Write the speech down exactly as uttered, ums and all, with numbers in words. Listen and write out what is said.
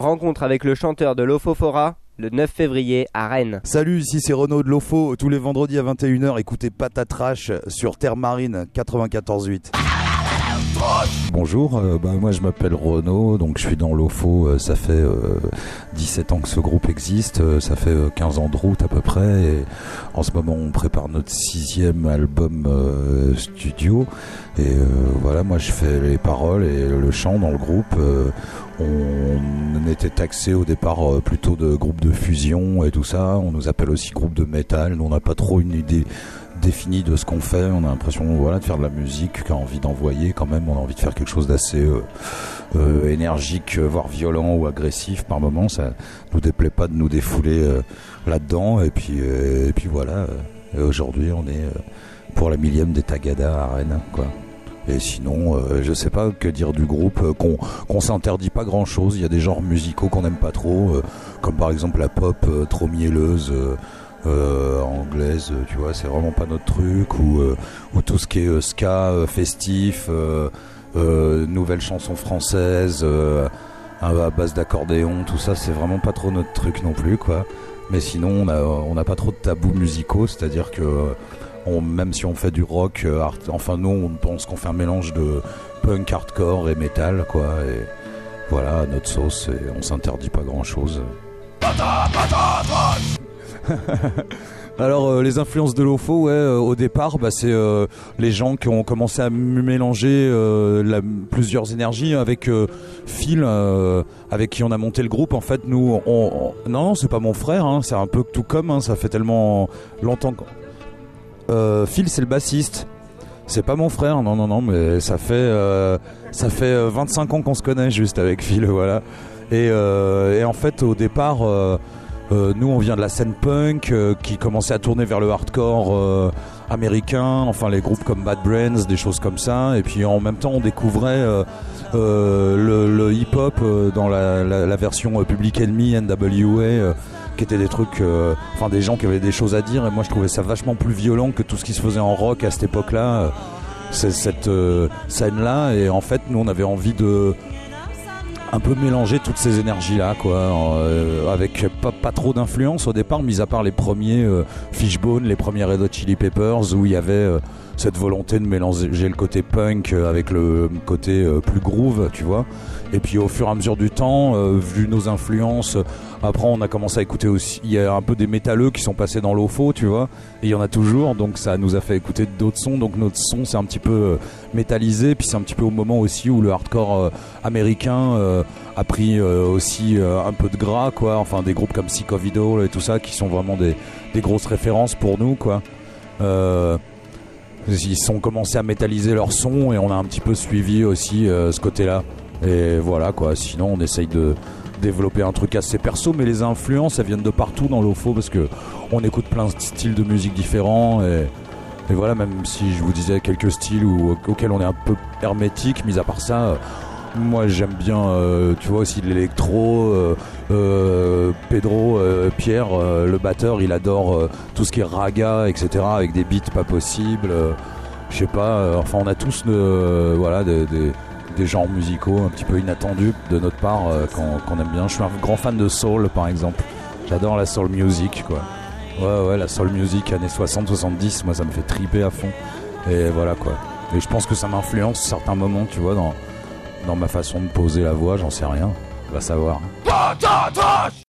rencontre avec le chanteur de Lofofora le neuf février à Rennes. Salut, ici c'est Renaud de Lofo. Tous les vendredis à vingt et une heures, écoutez Patatrash sur Terre Marine quatre-vingt-quatorze virgule huit. Bonjour, euh, bah, moi je m'appelle Renaud, donc je suis dans l'O F O, euh, ça fait euh, dix-sept ans que ce groupe existe, euh, ça fait euh, quinze ans de route à peu près, et en ce moment on prépare notre sixième album euh, studio, et euh, voilà, moi je fais les paroles et le chant dans le groupe. euh, on était taxé au départ euh, plutôt de groupe de fusion et tout ça, on nous appelle aussi groupe de métal, nous on n'a pas trop une idée défini de ce qu'on fait, on a l'impression voilà, de faire de la musique, qu'on a envie d'envoyer quand même, on a envie de faire quelque chose d'assez euh, euh, énergique, voire violent ou agressif par moments, ça nous déplaît pas de nous défouler euh, là-dedans, et puis, euh, et puis voilà, et aujourd'hui on est euh, pour la millième des Tagada à Rennes, quoi. Et sinon, euh, je sais pas que dire du groupe, euh, qu'on, qu'on s'interdit pas grand chose, il y a des genres musicaux qu'on n'aime pas trop, euh, comme par exemple la pop euh, trop mielleuse, euh, Euh, anglaise, tu vois, c'est vraiment pas notre truc, ou, euh, ou tout ce qui est euh, ska, euh, festif, euh, euh, nouvelles chansons françaises, euh, à base d'accordéon, tout ça, c'est vraiment pas trop notre truc non plus, quoi. Mais sinon, on a, on a pas trop de tabous musicaux, c'est-à-dire que on, même si on fait du rock, euh, art, enfin nous, on pense qu'on fait un mélange de punk, hardcore et metal, quoi. Et voilà, à notre sauce, et on s'interdit pas grand-chose. Alors euh, les influences de l'O F O, ouais, euh, au départ, bah, c'est euh, les gens qui ont commencé à m- mélanger euh, la, plusieurs énergies avec euh, Phil, euh, avec qui on a monté le groupe. En fait, nous, on, on, non, non, c'est pas mon frère, hein, c'est un peu tout comme, hein, ça fait tellement longtemps. Que... Euh, Phil, c'est le bassiste. C'est pas mon frère, non, non, non, mais ça fait, euh, ça fait vingt-cinq ans qu'on se connaît juste avec Phil, voilà. Et, euh, et en fait, au départ. Euh, Euh, nous on vient de la scène punk euh, qui commençait à tourner vers le hardcore euh, américain, enfin les groupes comme Bad Brains, des choses comme ça, et puis en même temps on découvrait euh, euh, le, le hip-hop euh, dans la, la, la version euh, Public Enemy, N W A, euh, qui étaient des trucs, euh, enfin des gens qui avaient des choses à dire, et moi je trouvais ça vachement plus violent que tout ce qui se faisait en rock à cette époque-là, euh, c'est cette euh, scène-là, et en fait nous on avait envie de un peu mélanger toutes ces énergies là, quoi, euh, avec pas, pas trop d'influence au départ, mis à part les premiers euh, Fishbone, les premiers Red Hot Chili Peppers, où il y avait euh, cette volonté de mélanger le côté punk avec le côté euh, plus groove, tu vois. Et puis au fur et à mesure du temps, euh, vu nos influences, après on a commencé à écouter aussi, il y a un peu des métalleux qui sont passés dans l'O F O, tu vois, et il y en a toujours, donc ça nous a fait écouter d'autres sons, donc notre son c'est un petit peu euh, métallisé, puis c'est un petit peu au moment aussi où le hardcore euh, américain euh, a pris euh, aussi euh, un peu de gras, quoi, enfin des groupes comme Sick of It All et tout ça, qui sont vraiment des, des grosses références pour nous, quoi. Euh, ils sont commencé à métalliser leur son, et on a un petit peu suivi aussi euh, ce côté-là. Et voilà, quoi, sinon on essaye de développer un truc assez perso, mais les influences elles viennent de partout dans l'O F O, parce que on écoute plein de styles de musique différents, et, et voilà, même si je vous disais quelques styles où, auxquels on est un peu hermétique, mis à part ça, euh, moi j'aime bien euh, tu vois aussi de l'électro, euh, euh, Pedro, euh, Pierre, euh, le batteur, il adore euh, tout ce qui est raga, etc, avec des beats pas possibles, euh, je sais pas, euh, enfin on a tous euh, voilà des, des des genres musicaux un petit peu inattendus de notre part, euh, qu'on, qu'on aime bien. Je suis un grand fan de soul, par exemple. J'adore la soul music, quoi. Ouais, ouais, la soul music années soixante soixante-dix, moi ça me fait triper à fond. Et voilà, quoi. Et je pense que ça m'influence certains moments, tu vois, dans, dans ma façon de poser la voix, j'en sais rien. On va savoir.